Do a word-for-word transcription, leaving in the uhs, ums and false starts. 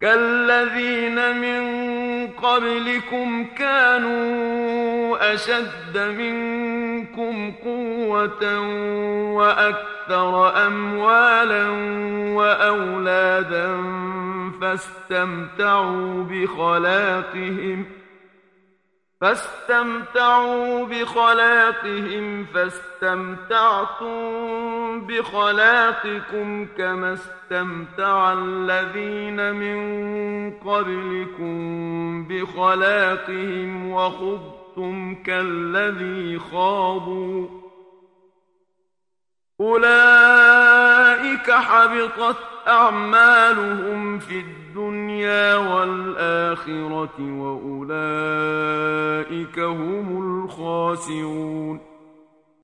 كالذين من قبلكم كانوا أشد منكم قوة وأكثر أموالا وأولادا فاستمتعوا بخلاقهم فاستمتعوا بخلاقهم فاستمتعتم بخلاقكم كما استمتع الذين من قبلكم بخلاقهم وخضتم كالذي خاضوا أولئك حبطت أعمالهم في الدنيا والآخرة وأولئك هم الخاسرون